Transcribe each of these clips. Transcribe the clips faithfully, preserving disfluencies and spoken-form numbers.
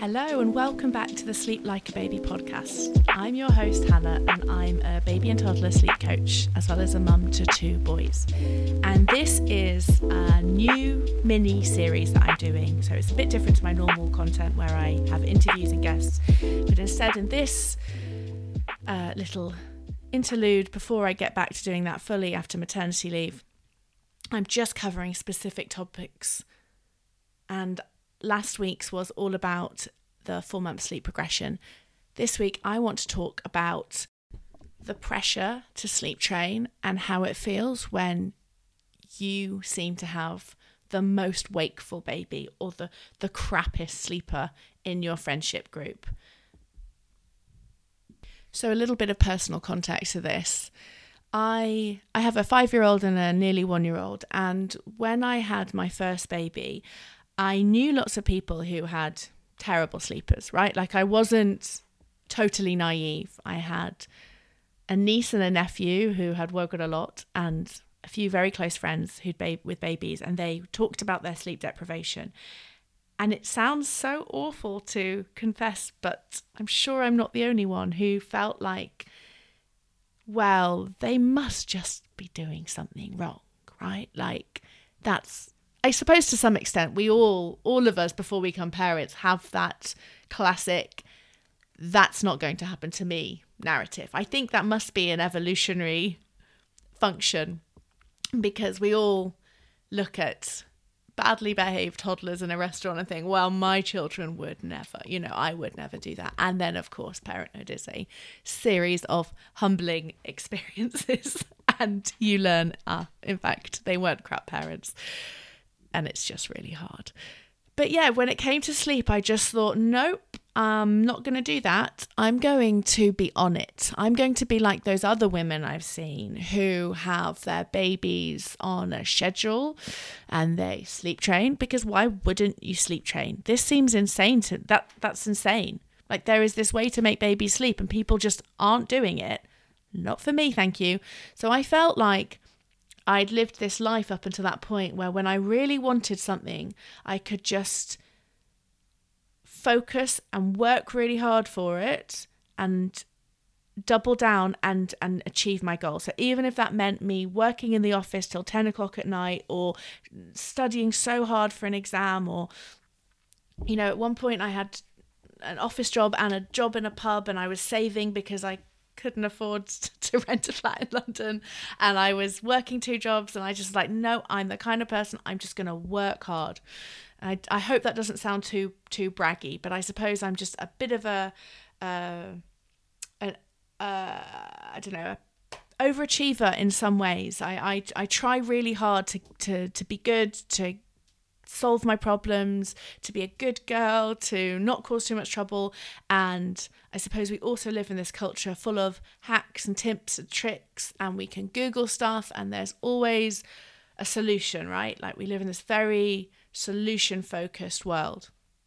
Hello and welcome back to the Sleep Like a Baby podcast. I'm your host Hannah and I'm a baby and toddler sleep coach as well as a mum to two boys. And this is a new mini series that I'm doing. So it's a bit different to my normal content where I have interviews and guests. But instead in this uh, little interlude before I get back to doing that fully after maternity leave, I'm just covering specific topics. And last week's was all about the four-month sleep progression. This week, I want to talk about the pressure to sleep train and how it feels when you seem to have the most wakeful baby or the, the crappiest sleeper in your friendship group. So a little bit of personal context to this. I I have a five-year-old and a nearly one-year-old, and when I had my first baby, I knew lots of people who had terrible sleepers, right? Like I wasn't totally naive. I had a niece and a nephew who had woken a lot and a few very close friends who'd ba- with babies, and they talked about their sleep deprivation. And it sounds so awful to confess, but I'm sure I'm not the only one who felt like, well, they must just be doing something wrong, right? Like that's, I suppose to some extent, we all, all of us before we become parents have that classic, that's not going to happen to me narrative. I think that must be an evolutionary function because we all look at badly behaved toddlers in a restaurant and think, well, my children would never, you know, I would never do that. And then, of course, parenthood is a series of humbling experiences and you learn, ah, in fact, they weren't crap parents. And it's just really hard. But yeah, when it came to sleep, I just thought, nope, I'm not going to do that. I'm going to be on it. I'm going to be like those other women I've seen who have their babies on a schedule and they sleep train, because why wouldn't you sleep train? This seems insane to that. That's insane. Like there is this way to make babies sleep and people just aren't doing it. Not for me, thank you. So I felt like I'd lived this life up until that point where when I really wanted something, I could just focus and work really hard for it and double down and, and achieve my goal. So even if that meant me working in the office till ten o'clock at night or studying so hard for an exam, or, you know, at one point I had an office job and a job in a pub and I was saving because I couldn't afford to rent a flat in London and I was working two jobs and I just like, no, I'm the kind of person, I'm just going to work hard. I, I hope that doesn't sound too too braggy, but I suppose I'm just a bit of a, uh, an, uh, I don't know, a overachiever in some ways. I, I, I try really hard to, to, to be good, to solve my problems, to be a good girl, to not cause too much trouble. And I suppose we also live in this culture full of hacks and tips and tricks, and we can Google stuff and there's always a solution, right? Like we live in this very solution focused world.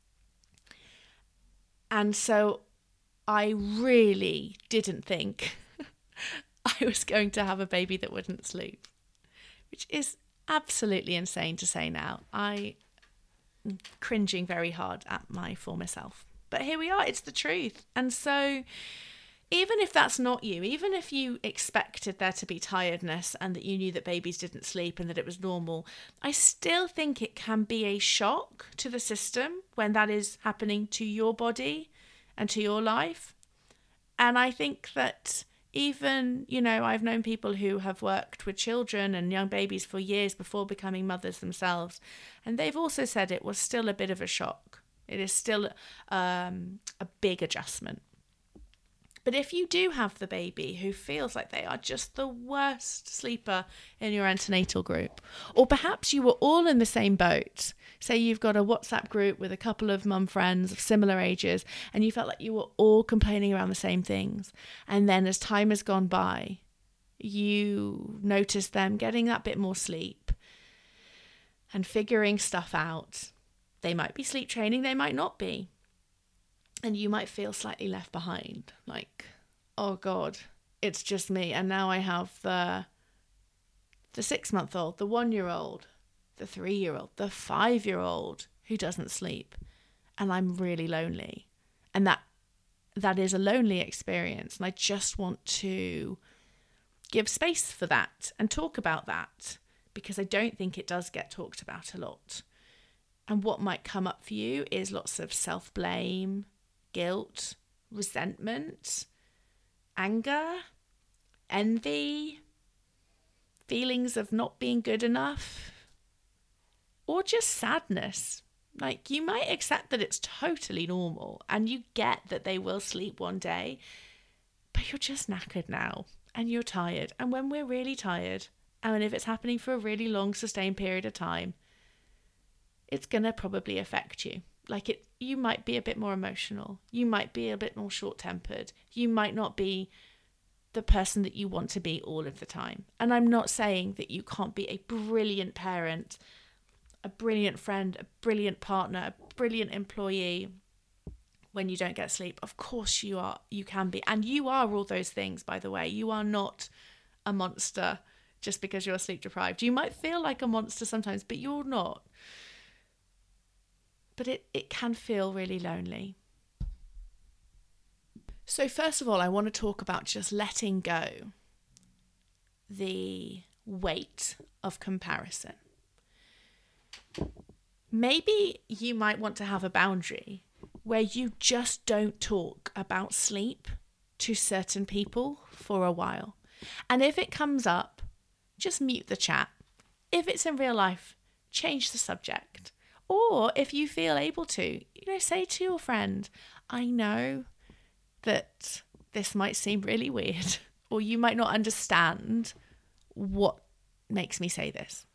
And so I really didn't think I was going to have a baby that wouldn't sleep, which is absolutely insane to say now. I am cringing very hard at my former self. But here we are, it's the truth. And so even if that's not you, even if you expected there to be tiredness and that you knew that babies didn't sleep and that it was normal, I still think it can be a shock to the system when that is happening to your body and to your life. And I think that even, you know, I've known people who have worked with children and young babies for years before becoming mothers themselves, and they've also said it was still a bit of a shock. It is still um, a big adjustment. But if you do have the baby who feels like they are just the worst sleeper in your antenatal group, or perhaps you were all in the same boat, say you've got a WhatsApp group with a couple of mum friends of similar ages, and you felt like you were all complaining around the same things, and then as time has gone by, you notice them getting that bit more sleep and figuring stuff out. They might be sleep training, they might not be. And you might feel slightly left behind, like, oh God, it's just me. And now I have the the six-month-old, the one-year-old, the three-year-old, the five-year-old who doesn't sleep. and I'm really lonely. And that that is a lonely experience. And I just want to give space for that and talk about that, because I don't think it does get talked about a lot. And what might come up for you is lots of self-blame, guilt, resentment, anger, envy, feelings of not being good enough, or just sadness. Like, you might accept that it's totally normal and you get that they will sleep one day, but you're just knackered now and you're tired. And when we're really tired, and if it's happening for a really long sustained period of time, it's going to probably affect you. Like, it, you might be a bit more emotional. You might be a bit more short-tempered. You might not be the person that you want to be all of the time. And I'm not saying that you can't be a brilliant parent, a brilliant friend, a brilliant partner, a brilliant employee when you don't get sleep. Of course you are, you can be. And you are all those things, by the way. You are not a monster just because you're sleep deprived. You might feel like a monster sometimes, but you're not. But it, it can feel really lonely. So first of all, I want to talk about just letting go the weight of comparison. Maybe you might want to have a boundary where you just don't talk about sleep to certain people for a while. And if it comes up, just mute the chat. If it's in real life, change the subject. Or if you feel able to, you know, say to your friend, I know that this might seem really weird, or you might not understand what makes me say this,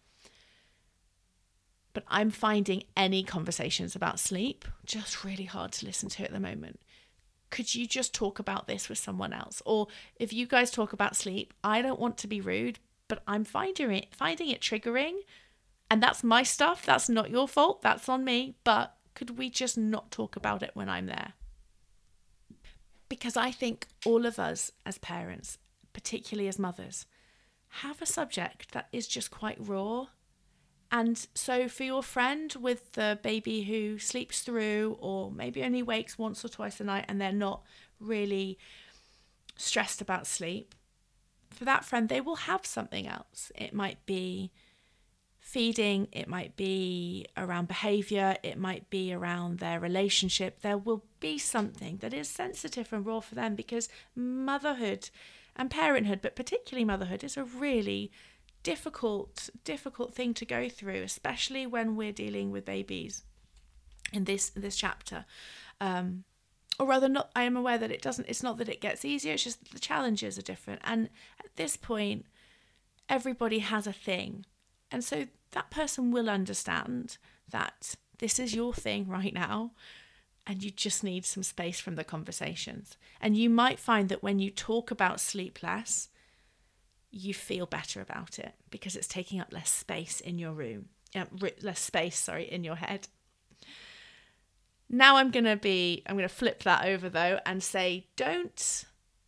but I'm finding any conversations about sleep just really hard to listen to at the moment. Could you just talk about this with someone else? Or if you guys talk about sleep, I don't want to be rude, but I'm finding it, finding it triggering. And that's my stuff. That's not your fault. That's on me. But could we just not talk about it when I'm there? Because I think all of us as parents, particularly as mothers, have a subject that is just quite raw. And so for your friend with the baby who sleeps through, or maybe only wakes once or twice a night and they're not really stressed about sleep, for that friend, they will have something else. It might be feeding, it might be around behaviour, it might be around their relationship. There will be something that is sensitive and raw for them, because motherhood and parenthood, but particularly motherhood, is a really difficult, difficult thing to go through, especially when we're dealing with babies in this this chapter. Um, or rather, not. I am aware that it doesn't. It's not that it gets easier. It's just the challenges are different. And at this point, everybody has a thing, and so that person will understand that this is your thing right now, and you just need some space from the conversations. And you might find that when you talk about sleep less, you feel better about it because it's taking up less space in your room, uh, less space, sorry, in your head. Now I'm going to be, I'm going to flip that over though and say, don't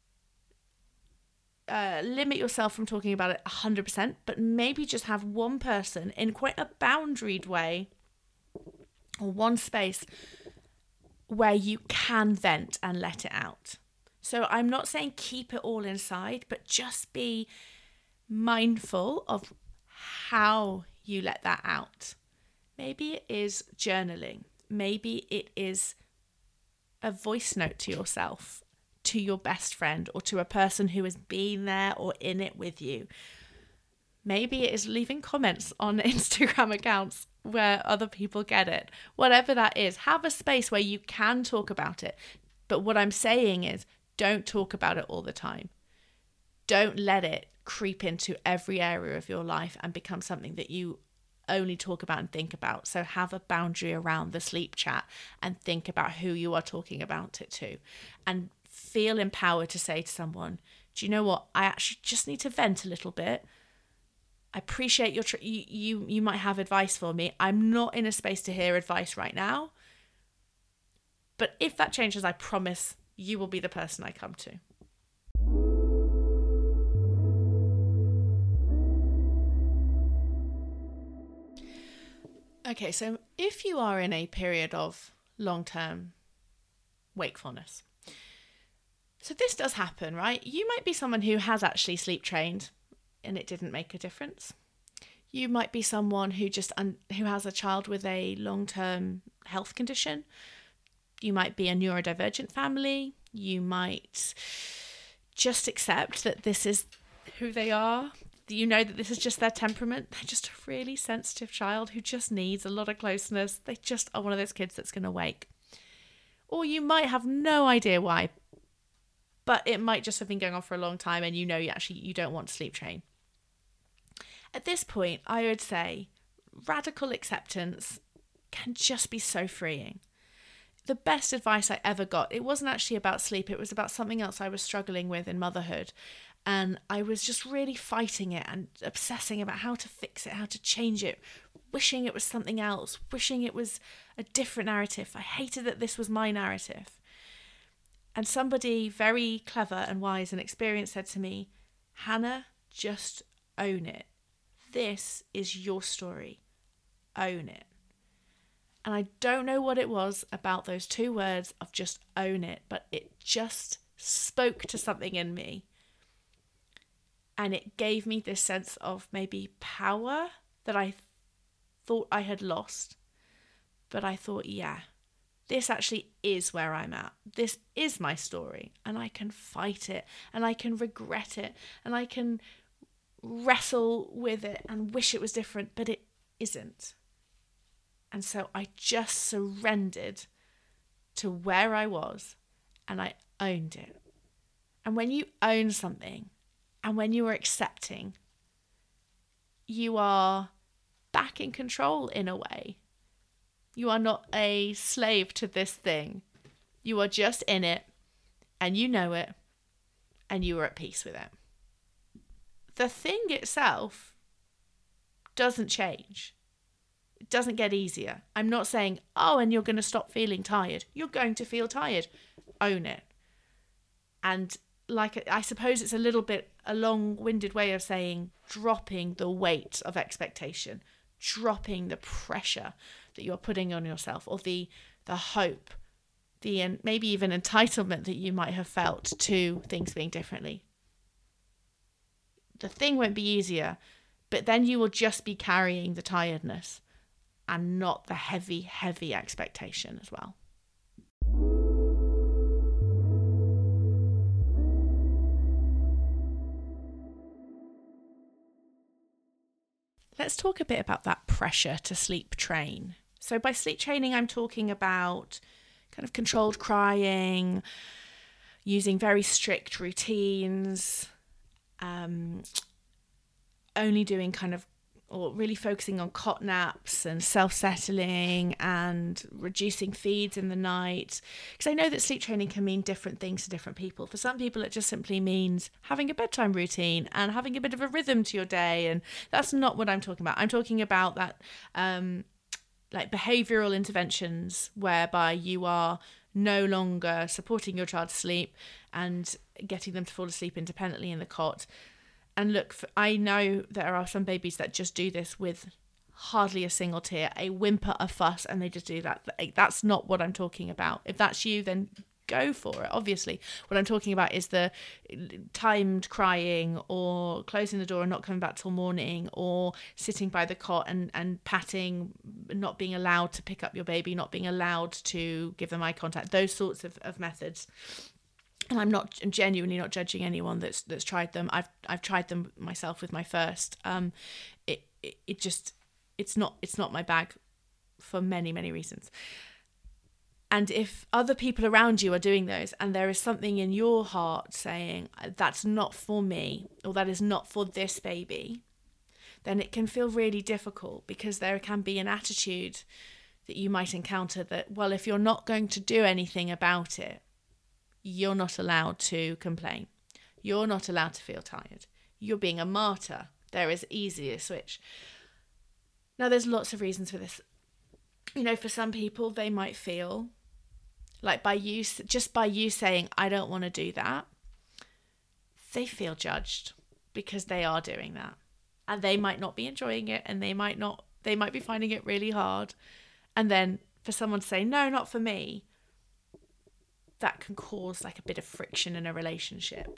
uh, limit yourself from talking about it one hundred percent, but maybe just have one person in quite a boundaried way, or one space where you can vent and let it out. So I'm not saying keep it all inside, but just be mindful of how you let that out. Maybe it is journaling. Maybe it is a voice note to yourself, to your best friend, or to a person who has been there or in it with you. Maybe it is leaving comments on Instagram accounts where other people get it. Whatever that is, have a space where you can talk about it. But what I'm saying is, don't talk about it all the time. Don't let it creep into every area of your life and become something that you only talk about and think about. So have a boundary around the sleep chat and think about who you are talking about it to. And feel empowered to say to someone, do you know what? I actually just need to vent a little bit. I appreciate your, tr- you, you, you might have advice for me. I'm not in a space to hear advice right now. But if that changes, I promise you will be the person I come to. Okay, so if you are in a period of long-term wakefulness. So this does happen, right? You might be someone who has actually sleep trained and it didn't make a difference. You might be someone who just un- who has a child with a long-term health condition. You might be a neurodivergent family. You might just accept that this is who they are. You know that this is just their temperament. They're just a really sensitive child who just needs a lot of closeness. They just are one of those kids that's going to wake. Or you might have no idea why, but it might just have been going on for a long time and you know you actually you don't want to sleep train. At this point, I would say radical acceptance can just be so freeing. The best advice I ever got, it wasn't actually about sleep, it was about something else I was struggling with in motherhood. And I was just really fighting it and obsessing about how to fix it, how to change it, wishing it was something else, wishing it was a different narrative. I hated that this was my narrative. And somebody very clever and wise and experienced said to me, Hannah, just own it. This is your story. Own it. And I don't know what it was about those two words of just own it, but it just spoke to something in me. And it gave me this sense of maybe power that I th- thought I had lost. But I thought, yeah, this actually is where I'm at. This is my story. And I can fight it. And I can regret it. And I can wrestle with it and wish it was different. But it isn't. And so I just surrendered to where I was. And I owned it. And when you own something, and when you are accepting, you are back in control in a way. You are not a slave to this thing. You are just in it, and you know it, and you are at peace with it. The thing itself doesn't change. It doesn't get easier. I'm not saying, oh, and you're going to stop feeling tired. You're going to feel tired. Own it. And like, I suppose it's a little bit a long-winded way of saying dropping the weight of expectation, dropping the pressure that you're putting on yourself, or the the hope, the and maybe even entitlement that you might have felt to things being differently. The thing won't be easier, but then you will just be carrying the tiredness and not the heavy, heavy expectation as well. Let's talk a bit about that pressure to sleep train. So by sleep training, I'm talking about kind of controlled crying, using very strict routines, um, only doing kind of, or really focusing on cot naps and self-settling and reducing feeds in the night. Because I know that sleep training can mean different things to different people. For some people, it just simply means having a bedtime routine and having a bit of a rhythm to your day. And that's not what I'm talking about. I'm talking about that, um, like behavioural interventions whereby you are no longer supporting your child to sleep and getting them to fall asleep independently in the cot. And look, I know there are some babies that just do this with hardly a single tear, a whimper, a fuss, and they just do that. That's not what I'm talking about. If that's you, then go for it, obviously. What I'm talking about is the timed crying, or closing the door and not coming back till morning, or sitting by the cot and, and patting, not being allowed to pick up your baby, not being allowed to give them eye contact, those sorts of, of methods. And I'm not I'm genuinely not judging anyone that's that's tried them. I've I've tried them myself with my first. Um, it, it it just it's not it's not my bag for many many reasons. And if other people around you are doing those, and there is something in your heart saying that's not for me, or that is not for this baby, then it can feel really difficult, because there can be an attitude that you might encounter that, well, if you're not going to do anything about it, you're not allowed to complain. You're not allowed to feel tired. You're being a martyr. There is easier switch. Now, there's lots of reasons for this. You know, for some people, they might feel like by you, just by you saying, I don't want to do that, they feel judged because they are doing that. And they might not be enjoying it, and they might not, they might be finding it really hard. And then for someone to say, no, not for me, that can cause like a bit of friction in a relationship.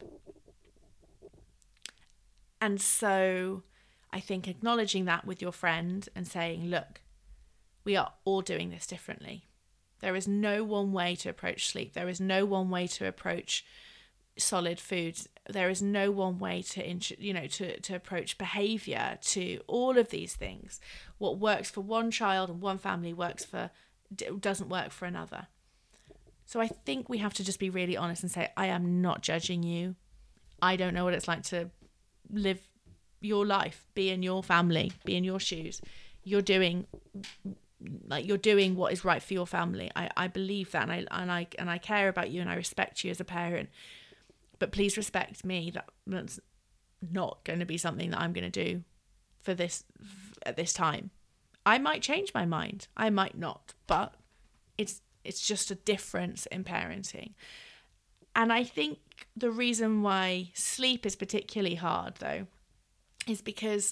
And so I think acknowledging that with your friend and saying, look, we are all doing this differently. There is no one way to approach sleep. There is no one way to approach solid foods. There is no one way to, you know, to, to approach behavior, to all of these things. What works for one child and one family works for, doesn't work for another. So I think we have to just be really honest and say, I am not judging you. I don't know what it's like to live your life, be in your family, be in your shoes. You're doing like you're doing what is right for your family. I, I believe that, and I and I and I care about you, and I respect you as a parent. But please respect me. That that's not going to be something that I'm going to do for this at this time. I might change my mind. I might not, but it's it's just a difference in parenting. And I think the reason why sleep is particularly hard, though, is because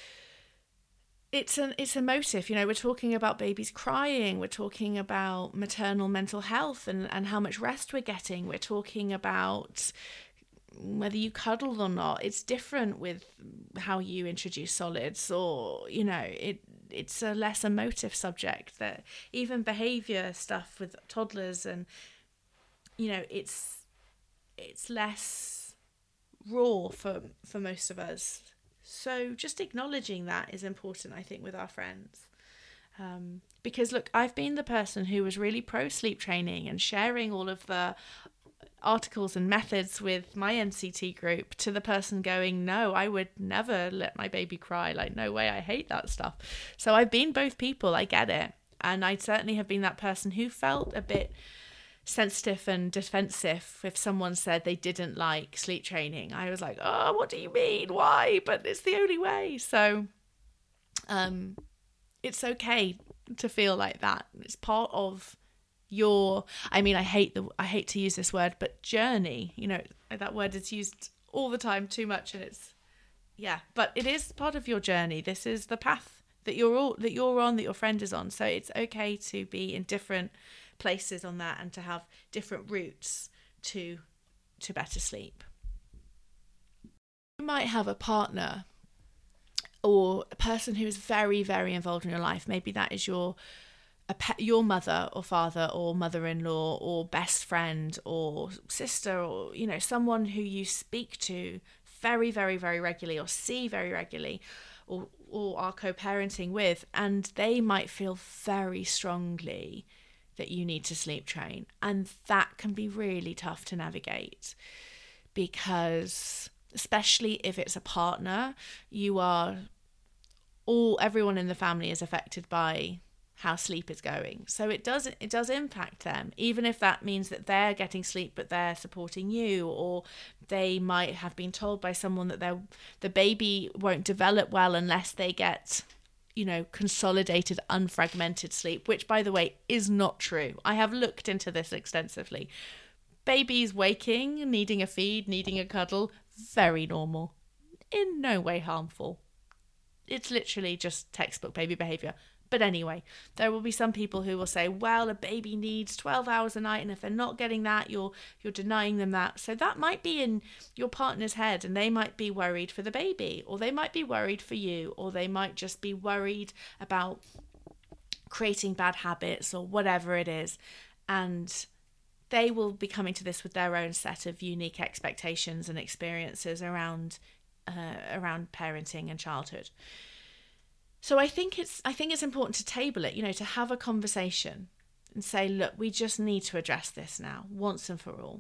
it's an it's emotive. You know, we're talking about babies crying. We're talking about maternal mental health and, and how much rest we're getting. We're talking about whether you cuddle or not. It's different with how you introduce solids, or, you know, it it's a less emotive subject. That even behavior stuff with toddlers, and, you know, it's it's less raw for for most of us. So just acknowledging that is important, I think, with our friends. Um, because, look, I've been the person who was really pro sleep training and sharing all of the articles and methods with my N C T group, to the person going, no, I would never let my baby cry. Like, no way, I hate that stuff. So I've been both people, I get it. And I certainly have been that person who felt a bit sensitive and defensive if someone said they didn't like sleep training. I was like, oh, what do you mean? Why? But it's the only way. So um, it's okay to feel like that. It's part of your, I mean, I hate the, I hate to use this word, but journey, you know, that word is used all the time too much, and it's, yeah, but it is part of your journey. This is the path that you're all, that you're on, that your friend is on. So it's okay to be in different places on that and to have different routes to to better sleep. You might have a partner or a person who is very, very involved in your life. Maybe that is your a pe- your mother or father or mother-in-law or best friend or sister, or, you know, someone who you speak to very, very, very regularly, or see very regularly, or or are co-parenting with, and they might feel very strongly that you need to sleep train. And that can be really tough to navigate, because especially if it's a partner, you are all, everyone in the family is affected by how sleep is going. So it does it does impact them, even if that means that they're getting sleep but they're supporting you, or they might have been told by someone that their the baby won't develop well unless they get, you know, consolidated, unfragmented sleep, which, by the way, is not true. I have looked into this extensively. Babies waking, needing a feed, needing a cuddle, very normal. In no way harmful. It's literally just textbook baby behavior. But anyway, there will be some people who will say, well, a baby needs twelve hours a night, and if they're not getting that, you're you're denying them that. So that might be in your partner's head, and they might be worried for the baby, or they might be worried for you, or they might just be worried about creating bad habits or whatever it is. And they will be coming to this with their own set of unique expectations and experiences around uh, around parenting and childhood. So I think it's I think it's important to table it, you know, to have a conversation and say, look, we just need to address this now, once and for all.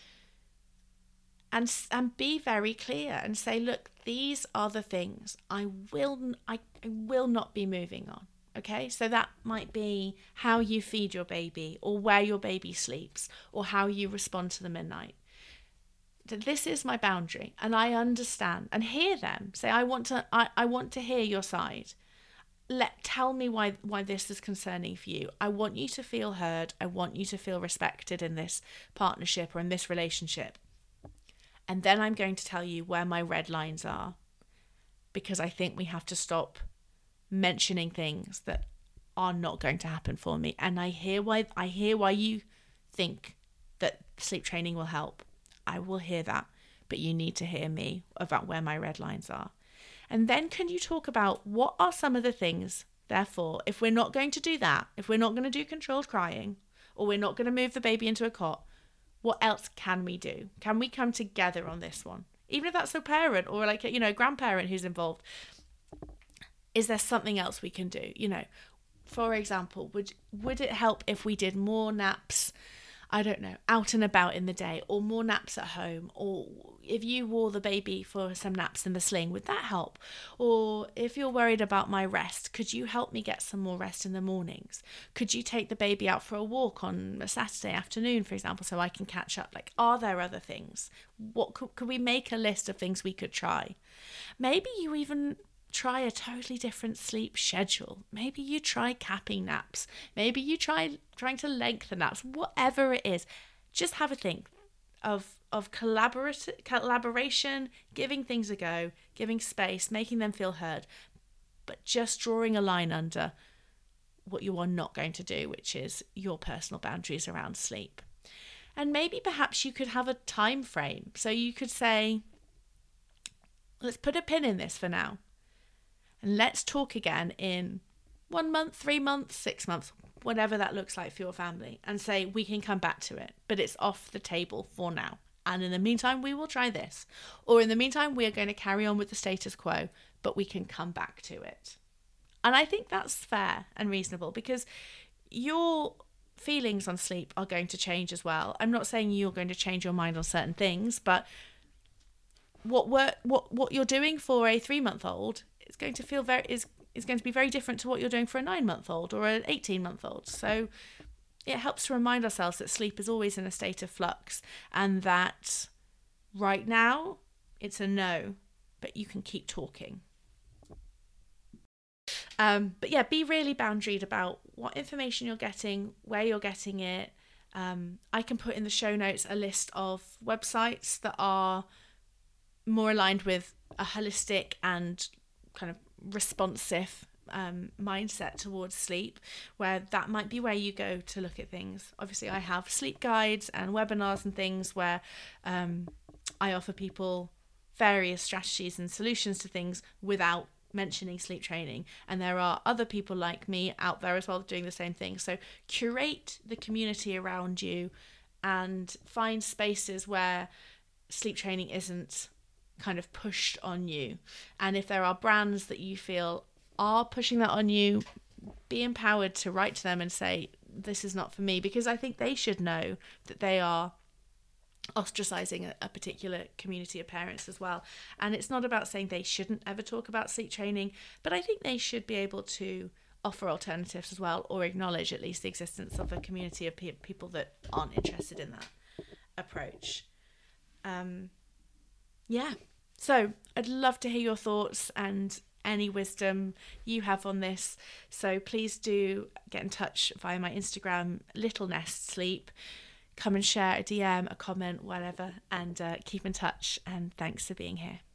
And and be very clear and say, look, these are the things I will I, I will not be moving on. Okay, so that might be how you feed your baby, or where your baby sleeps, or how you respond to them at night. This is my boundary, and I understand, and hear them say, I want to I, I want to hear your side. Let tell me why why this is concerning for you. I want you to feel heard. I want you to feel respected in this partnership or in this relationship. And then I'm going to tell you where my red lines are, because I think we have to stop mentioning things that are not going to happen for me. And I hear why I hear why you think that sleep training will help. I will hear that, but you need to hear me about where my red lines are. And then can you talk about what are some of the things, therefore, if we're not going to do that, if we're not going to do controlled crying, or we're not going to move the baby into a cot, what else can we do? Can we come together on this one? Even if that's a parent or like, you know, a grandparent who's involved. Is there something else we can do? You know, for example, would would it help if we did more naps, I don't know, out and about in the day, or more naps at home? Or if you wore the baby for some naps in the sling, would that help? Or if you're worried about my rest, could you help me get some more rest in the mornings? Could you take the baby out for a walk on a Saturday afternoon, for example, so I can catch up? Like, are there other things? What could, could we make a list of things we could try? Maybe you even try a totally different sleep schedule. Maybe you try capping naps. Maybe you try trying to lengthen naps. Whatever it is, just have a think of of collaborat- collaboration, giving things a go, giving space, making them feel heard, but just drawing a line under what you are not going to do, which is your personal boundaries around sleep. And maybe perhaps you could have a time frame. So you could say, let's put a pin in this for now. And let's talk again in one month, three months, six months, whatever that looks like for your family, and say we can come back to it, but it's off the table for now. And in the meantime, we will try this. Or in the meantime, we are going to carry on with the status quo, but we can come back to it. And I think that's fair and reasonable, because your feelings on sleep are going to change as well. I'm not saying you're going to change your mind on certain things, but what work, what what you're doing for a three-month-old is going to feel very is is going to be very different to what you're doing for a nine-month-old or an eighteen-month-old. So it helps to remind ourselves that sleep is always in a state of flux, and that right now it's a no, but you can keep talking. Um, but yeah, be really boundaried about what information you're getting, where you're getting it. Um, I can put in the show notes a list of websites that are more aligned with a holistic and kind of responsive um, mindset towards sleep, where that might be where you go to look at things. Obviously, I have sleep guides and webinars and things where um, I offer people various strategies and solutions to things without mentioning sleep training. And there are other people like me out there as well doing the same thing. So curate the community around you and find spaces where sleep training isn't kind of pushed on you. And if there are brands that you feel are pushing that on you, be empowered to write to them and say, this is not for me, because I think they should know that they are ostracizing a, a particular community of parents as well. And it's not about saying they shouldn't ever talk about sleep training, but I think they should be able to offer alternatives as well, or acknowledge at least the existence of a community of pe- people that aren't interested in that approach. Um, yeah, so I'd love to hear your thoughts and any wisdom you have on this. So please do get in touch via my Instagram, Little Nest Sleep. Come and share a D M, a comment, whatever, and uh, keep in touch. And thanks for being here.